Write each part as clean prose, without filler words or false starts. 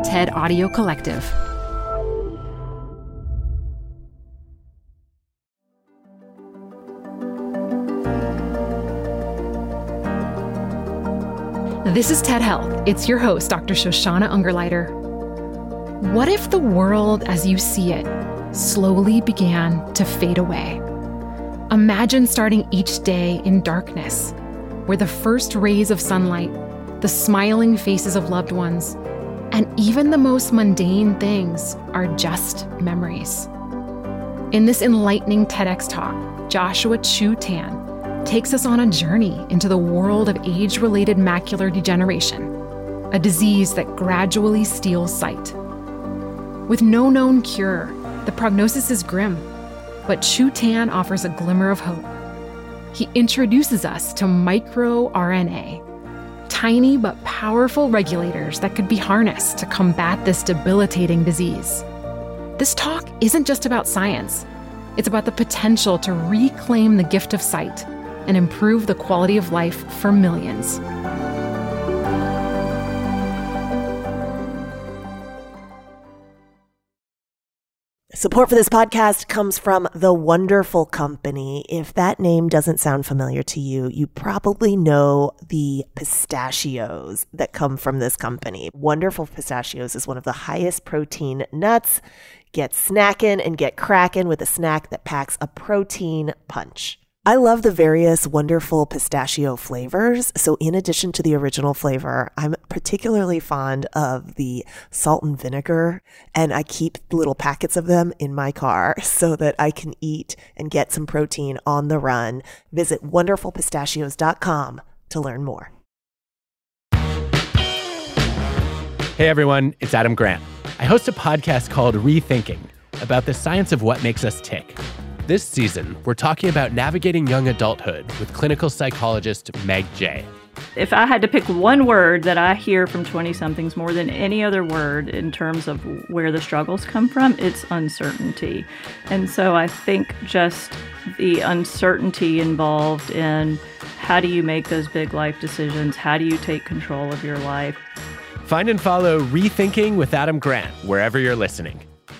TED Audio Collective. This is TED Health. It's your host, Dr. Shoshana Ungerleider. What if the world as you see it slowly began to fade away? Imagine starting each day in darkness, where the first rays of sunlight, the smiling faces of loved ones, and even the most mundane things are just memories. In this enlightening TEDx talk, Joshua Chu Tan takes us on a journey into the world of age-related macular degeneration, a disease that gradually steals sight. With no known cure, the prognosis is grim, but Chu Tan offers a glimmer of hope. He introduces us to microRNA, tiny but powerful regulators that could be harnessed to combat this debilitating disease. This talk isn't just about science. It's about the potential to reclaim the gift of sight and improve the quality of life for millions. Support for this podcast comes from The Wonderful Company. If that name doesn't sound familiar to you, you probably know the pistachios that come from this company. Wonderful Pistachios is one of the highest protein nuts. Get snacking and get cracking with a snack that packs a protein punch. I love the various wonderful pistachio flavors. So in addition to the original flavor, I'm particularly fond of the salt and vinegar, and I keep little packets of them in my car so that I can eat and get some protein on the run. Visit wonderfulpistachios.com to learn more. Hey everyone, it's Adam Grant. I host a podcast called Rethinking about the science of what makes us tick. This season, we're talking about navigating young adulthood with clinical psychologist Meg Jay. If I had to pick one word that I hear from 20-somethings more than any other word in terms of where the struggles come from, it's uncertainty. And so I think just the uncertainty involved in how do you make those big life decisions? How do you take control of your life? Find and follow Rethinking with Adam Grant wherever you're listening.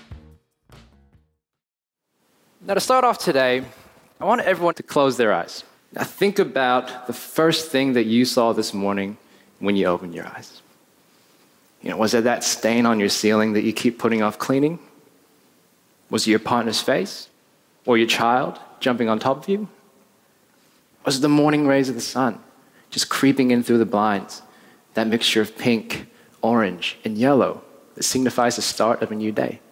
Now, to start off today, I want everyone to close their eyes. Now, think about the first thing that you saw this morning when you opened your eyes. Was it that stain on your ceiling that you keep putting off cleaning? Was it your partner's face? Or your child jumping on top of you? Was it the morning rays of the sun just creeping in through the blinds? That mixture of pink, orange, and yellow that signifies the start of a new day.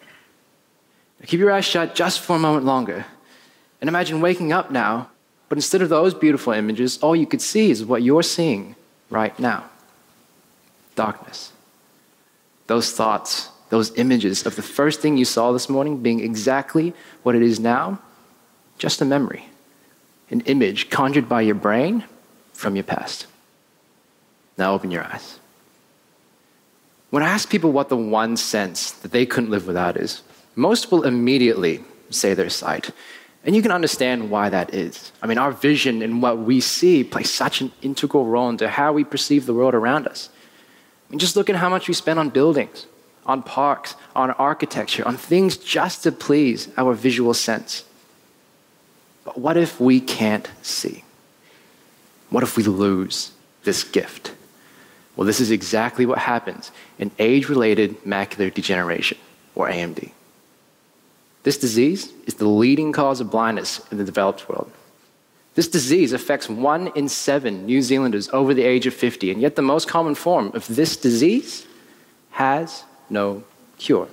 Keep your eyes shut just for a moment longer and imagine waking up now, but instead of those beautiful images, all you could see is what you're seeing right now. Darkness. Those thoughts, those images of the first thing you saw this morning being exactly what it is now, just a memory, an image conjured by your brain from your past. Now open your eyes. When I ask people what the one sense that they couldn't live without is, most will immediately say their sight. And you can understand why that is. Our vision and what we see play such an integral role into how we perceive the world around us. Just look at how much we spend on buildings, on parks, on architecture, on things just to please our visual sense. But what if we can't see? What if we lose this gift? Well, this is exactly what happens in age-related macular degeneration, or AMD. This disease is the leading cause of blindness in the developed world. This disease affects 1 in 7 New Zealanders over the age of 50, and yet the most common form of this disease has no cure.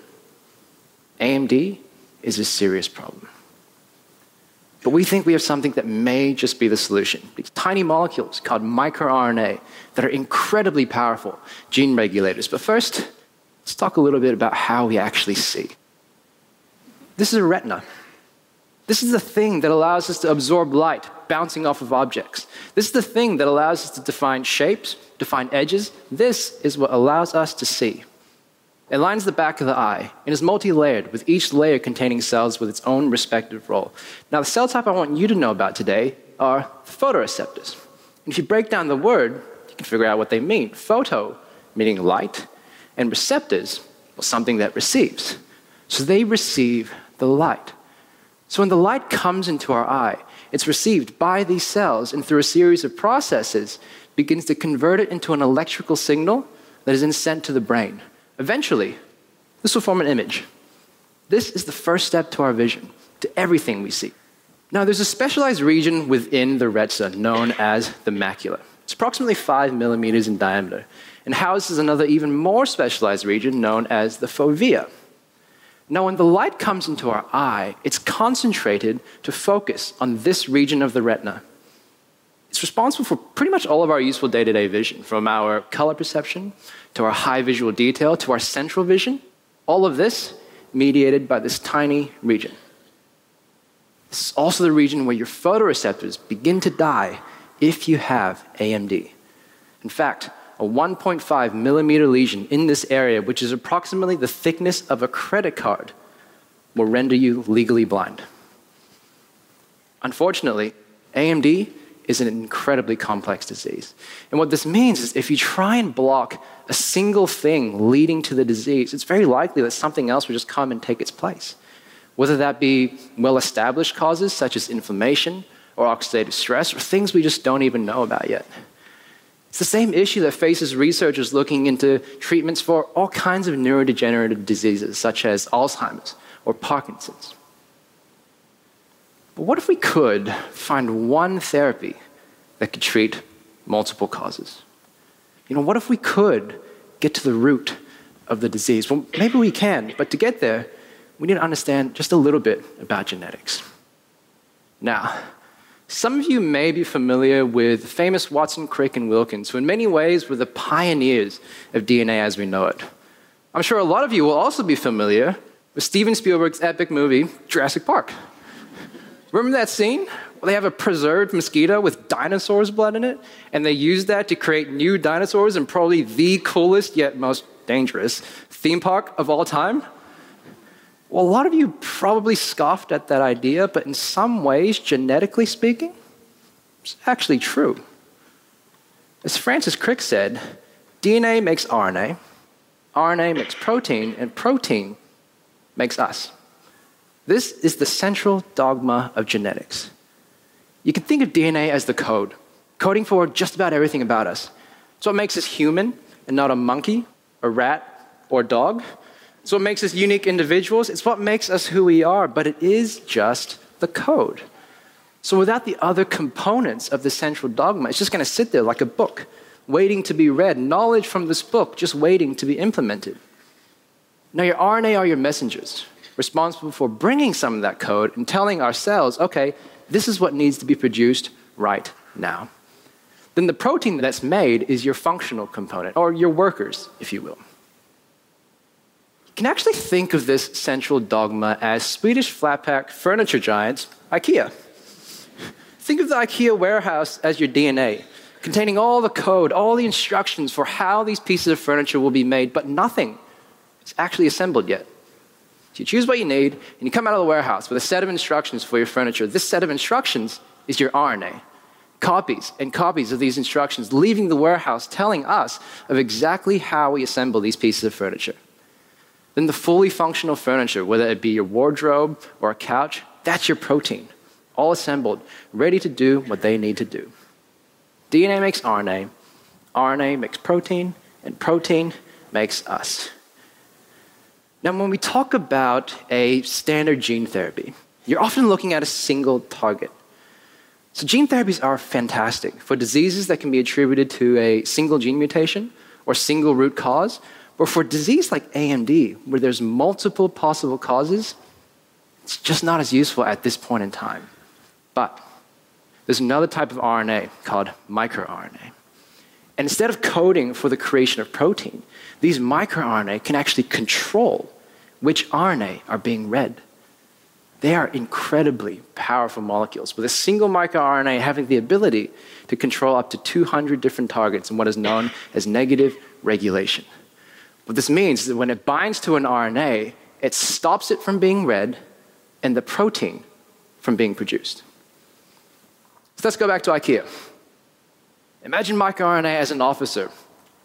AMD is a serious problem. But we think we have something that may just be the solution. These tiny molecules called microRNA that are incredibly powerful gene regulators. But first, let's talk a little bit about how we actually see. This is a retina. This is the thing that allows us to absorb light bouncing off of objects. This is the thing that allows us to define shapes, define edges. This is what allows us to see. It lines the back of the eye and is multi-layered, with each layer containing cells with its own respective role. Now, the cell type I want you to know about today are photoreceptors. And if you break down the word, you can figure out what they mean. Photo, meaning light, And receptors, well, something that receives. So they receive the light. So when the light comes into our eye, it's received by these cells and through a series of processes begins to convert it into an electrical signal that is then sent to the brain. Eventually, this will form an image. This is the first step to our vision, to everything we see. Now, there's a specialized region within the retina known as the macula. It's approximately 5 millimeters in diameter and houses another even more specialized region known as the fovea. Now, when the light comes into our eye, it's concentrated to focus on this region of the retina. It's responsible for pretty much all of our useful day-to-day vision, from our color perception to our high visual detail to our central vision. All of this mediated by this tiny region. This is also the region where your photoreceptors begin to die if you have AMD. In fact, a 1.5 millimeter lesion in this area, which is approximately the thickness of a credit card, will render you legally blind. Unfortunately, AMD is an incredibly complex disease. And what this means is if you try and block a single thing leading to the disease, it's very likely that something else will just come and take its place. Whether that be well-established causes such as inflammation or oxidative stress, or things we just don't even know about yet. It's the same issue that faces researchers looking into treatments for all kinds of neurodegenerative diseases, such as Alzheimer's or Parkinson's. But what if we could find one therapy that could treat multiple causes? What if we could get to the root of the disease? Well, maybe we can, but to get there, we need to understand just a little bit about genetics. Now, some of you may be familiar with famous Watson, Crick, and Wilkins, who in many ways were the pioneers of DNA as we know it. I'm sure a lot of you will also be familiar with Steven Spielberg's epic movie, Jurassic Park. Remember that scene? Well, they have a preserved mosquito with dinosaurs' blood in it, and they use that to create new dinosaurs in probably the coolest yet most dangerous theme park of all time. Well, a lot of you probably scoffed at that idea, but in some ways, genetically speaking, it's actually true. As Francis Crick said, DNA makes RNA, RNA makes protein, and protein makes us. This is the central dogma of genetics. You can think of DNA as the code, coding for just about everything about us. It's what makes us human and not a monkey, a rat, or a dog. It's what makes us unique individuals. It's what makes us who we are, but it is just the code. So without the other components of the central dogma, it's just going to sit there like a book, waiting to be read, knowledge from this book just waiting to be implemented. Now, your RNA are your messengers, responsible for bringing some of that code and telling our cells, okay, this is what needs to be produced right now. Then the protein that's made is your functional component, or your workers, if you will. You can actually think of this central dogma as Swedish flat-pack furniture giants, IKEA. Think of the IKEA warehouse as your DNA, containing all the code, all the instructions for how these pieces of furniture will be made, but nothing is actually assembled yet. So you choose what you need, and you come out of the warehouse with a set of instructions for your furniture. This set of instructions is your RNA. Copies and copies of these instructions leaving the warehouse telling us of exactly how we assemble these pieces of furniture. Then the fully functional furniture, whether it be your wardrobe or a couch, that's your protein, all assembled, ready to do what they need to do. DNA makes RNA, RNA makes protein, and protein makes us. Now, when we talk about a standard gene therapy, you're often looking at a single target. So gene therapies are fantastic for diseases that can be attributed to a single gene mutation or single root cause. But for a disease like AMD, where there's multiple possible causes, it's just not as useful at this point in time. But there's another type of RNA called microRNA. And instead of coding for the creation of protein, these microRNA can actually control which RNA are being read. They are incredibly powerful molecules, with a single microRNA having the ability to control up to 200 different targets in what is known as negative regulation. What this means is that when it binds to an RNA, it stops it from being read and the protein from being produced. So let's go back to IKEA. Imagine microRNA as an officer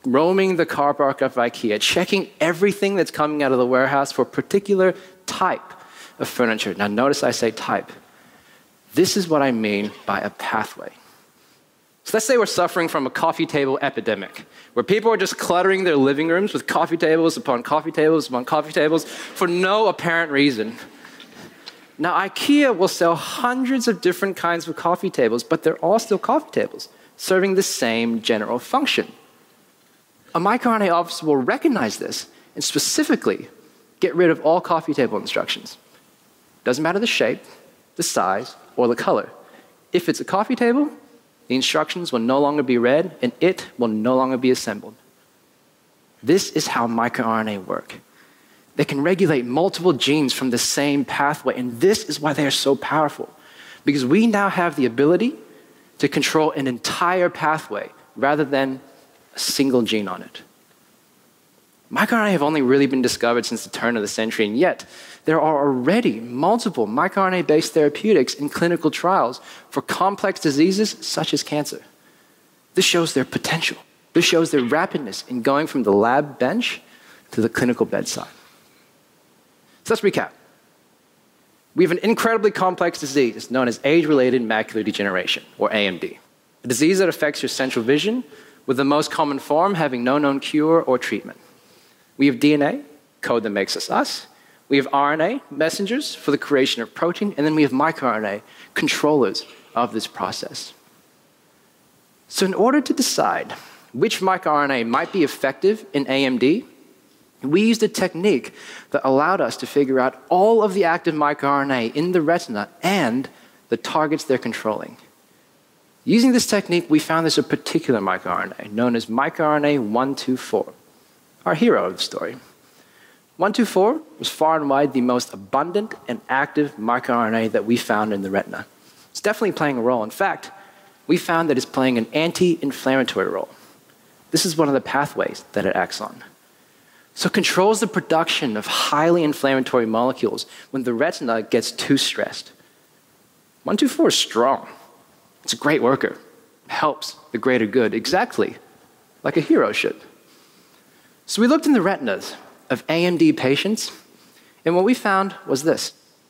roaming the car park of IKEA, checking everything that's coming out of the warehouse for a particular type of furniture. Now notice I say type. This is what I mean by a pathway. So let's say we're suffering from a coffee table epidemic, where people are just cluttering their living rooms with coffee tables upon coffee tables upon coffee tables for no apparent reason. Now, IKEA will sell hundreds of different kinds of coffee tables, but they're all still coffee tables, serving the same general function. A microRNA officer will recognize this and specifically get rid of all coffee table instructions. Doesn't matter the shape, the size, or the color. If it's a coffee table, the instructions will no longer be read, and it will no longer be assembled. This is how microRNA work. They can regulate multiple genes from the same pathway, and this is why they are so powerful, because we now have the ability to control an entire pathway rather than a single gene on it. MicroRNA have only really been discovered since the turn of the century, and yet there are already multiple microRNA-based therapeutics in clinical trials for complex diseases such as cancer. This shows their potential. This shows their rapidness in going from the lab bench to the clinical bedside. So let's recap. We have an incredibly complex disease known as age-related macular degeneration, or AMD, a disease that affects your central vision, with the most common form having no known cure or treatment. We have DNA, code that makes us us. We have RNA, messengers for the creation of protein, and then we have microRNA, controllers of this process. So in order to decide which microRNA might be effective in AMD, we used a technique that allowed us to figure out all of the active microRNA in the retina and the targets they're controlling. Using this technique, we found there's a particular microRNA known as microRNA 124, our hero of the story. 124 was far and wide the most abundant and active microRNA that we found in the retina. It's definitely playing a role. In fact, we found that it's playing an anti-inflammatory role. This is one of the pathways that it acts on. So it controls the production of highly inflammatory molecules when the retina gets too stressed. 124 is strong. It's a great worker. Helps the greater good, exactly like a hero should. So we looked in the retinas of AMD patients, and what we found was this.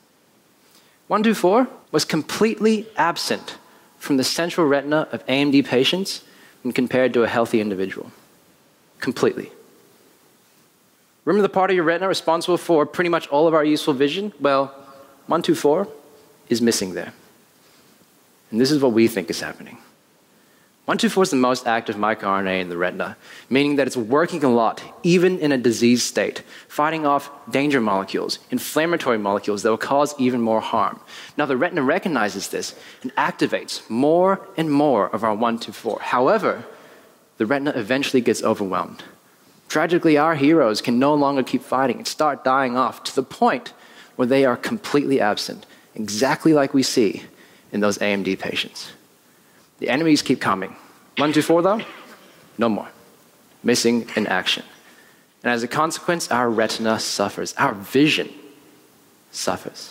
124 was completely absent from the central retina of AMD patients when compared to a healthy individual. Completely. Remember the part of your retina responsible for pretty much all of our useful vision? Well, 124 is missing there. And this is what we think is happening. 124 is the most active microRNA in the retina, meaning that it's working a lot, even in a disease state, fighting off danger molecules, inflammatory molecules that will cause even more harm. Now, the retina recognizes this and activates more and more of our 124. However, the retina eventually gets overwhelmed. Tragically, our heroes can no longer keep fighting and start dying off to the point where they are completely absent, exactly like we see in those AMD patients. The enemies keep coming. 124 though, no more. Missing in action. And as a consequence, our retina suffers. Our vision suffers.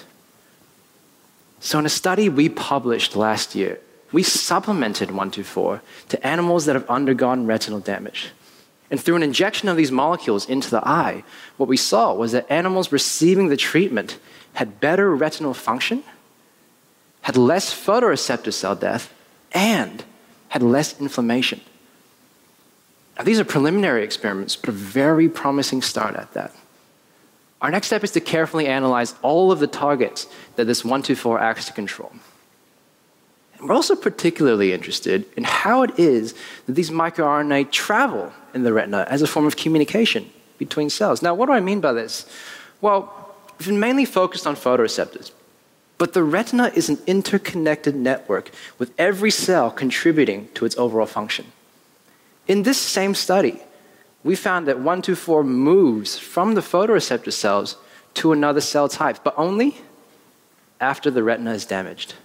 So in a study we published last year, we supplemented 124 to animals that have undergone retinal damage. And through an injection of these molecules into the eye, what we saw was that animals receiving the treatment had better retinal function, had less photoreceptor cell death, and had less inflammation. Now, these are preliminary experiments, but a very promising start at that. Our next step is to carefully analyze all of the targets that this 124 acts to control. And we're also particularly interested in how it is that these microRNA travel in the retina as a form of communication between cells. Now, what do I mean by this? Well, we've been mainly focused on photoreceptors. But the retina is an interconnected network with every cell contributing to its overall function. In this same study, we found that 124 moves from the photoreceptor cells to another cell type, but only after the retina is damaged.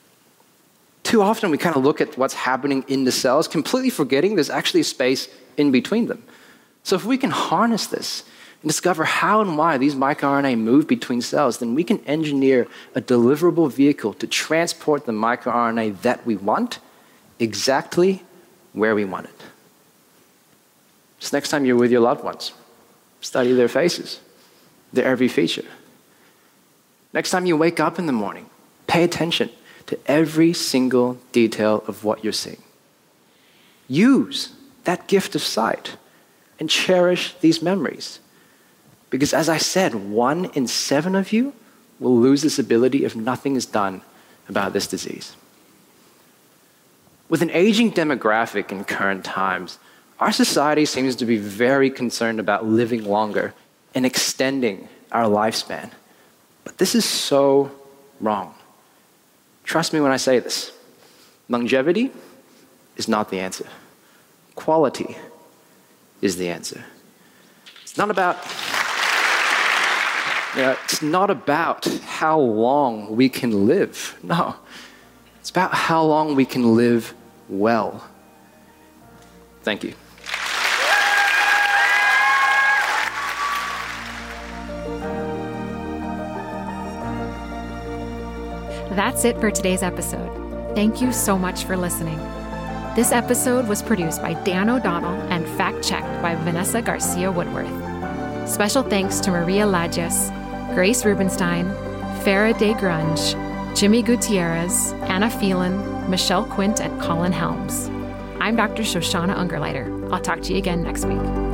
Too often we kind of look at what's happening in the cells, completely forgetting there's actually a space in between them. So if we can harness this and discover how and why these microRNA move between cells, then we can engineer a deliverable vehicle to transport the microRNA that we want exactly where we want it. Just next time you're with your loved ones, study their faces, their every feature. Next time you wake up in the morning, pay attention to every single detail of what you're seeing. Use that gift of sight and cherish these memories. Because as I said, 1 in 7 of you will lose this ability if nothing is done about this disease. With an aging demographic in current times, our society seems to be very concerned about living longer and extending our lifespan. But this is so wrong. Trust me when I say this. Longevity is not the answer. Quality is the answer. It's not about how long we can live. No. It's about how long we can live well. Thank you. That's it for today's episode. Thank you so much for listening. This episode was produced by Dan O'Donnell and fact-checked by Vanessa Garcia Woodworth. Special thanks to Maria Lajes, Grace Rubenstein, Farah Day Grunge, Jimmy Gutierrez, Anna Phelan, Michelle Quint, and Colin Helms. I'm Dr. Shoshana Ungerleider. I'll talk to you again next week.